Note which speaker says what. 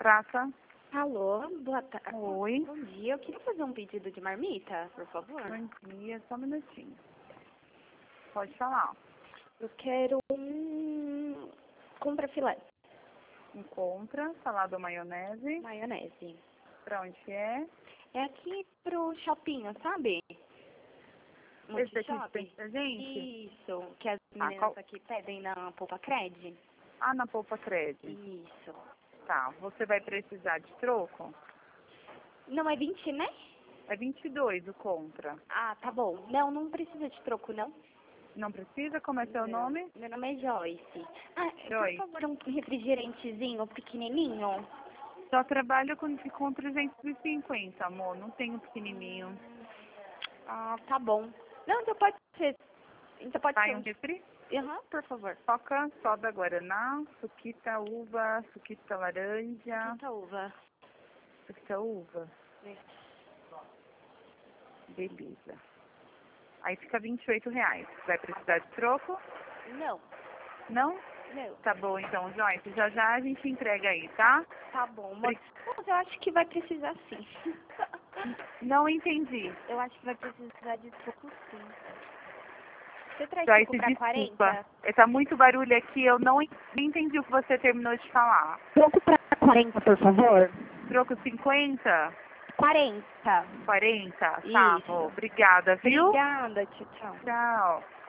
Speaker 1: Praça.
Speaker 2: Alô, boa tarde.
Speaker 1: Oi.
Speaker 2: Bom dia, eu queria fazer um pedido de marmita, por favor.
Speaker 1: Bom dia, só um minutinho. Pode falar.
Speaker 2: Eu quero um compra filé,
Speaker 1: Encontra, salada ou maionese.
Speaker 2: maionese.
Speaker 1: Pra onde que é?
Speaker 2: É aqui pro shopping, sabe?
Speaker 1: Esse daqui
Speaker 2: Multishopping.
Speaker 1: dispensa a gente?
Speaker 2: Isso, que as meninas
Speaker 1: qual?
Speaker 2: aqui pedem na Poupa Cred.
Speaker 1: Ah, na Poupa Crédito.
Speaker 2: Isso.
Speaker 1: Tá, você vai precisar de troco?
Speaker 2: Não é 20, né?
Speaker 1: É 22 o contra.
Speaker 2: Ah, tá bom. Não, não precisa de troco, não.
Speaker 1: Não precisa? Como é seu
Speaker 2: Não.
Speaker 1: nome?
Speaker 2: Meu nome é Joyce. Ah,
Speaker 1: Joyce.
Speaker 2: por favor, um refrigerantezinho pequenininho.
Speaker 1: Só trabalho com 350, amor. Não tenho pequenininho.
Speaker 2: Ah, tá bom. Não, então pode ser. Então pode
Speaker 1: Tá
Speaker 2: ser
Speaker 1: em um refri?
Speaker 2: Aham, por favor.
Speaker 1: Coca, soda Guaraná, suquita uva, suquita laranja.
Speaker 2: Quinta uva.
Speaker 1: Suquita uva? Beleza. Aí fica R$ 28. Vai precisar de troco?
Speaker 2: Não,
Speaker 1: Não?
Speaker 2: não.
Speaker 1: Tá bom então, Joyce. Já já a gente entrega aí, tá?
Speaker 2: Tá bom, mas eu acho que vai precisar sim.
Speaker 1: Não entendi.
Speaker 2: Eu acho que vai precisar de troco sim. Você traz
Speaker 1: Joyce,
Speaker 2: troco pra
Speaker 1: desculpa.
Speaker 2: 40?
Speaker 1: Tá muito barulho aqui, eu não entendi o que você terminou de falar.
Speaker 2: Troco pra 40, por favor.
Speaker 1: Troco 50?
Speaker 2: 40.
Speaker 1: 40? Tá,
Speaker 2: Isso.
Speaker 1: bom. Obrigada, viu?
Speaker 2: Obrigada, tchau, tchau.
Speaker 1: Tchau.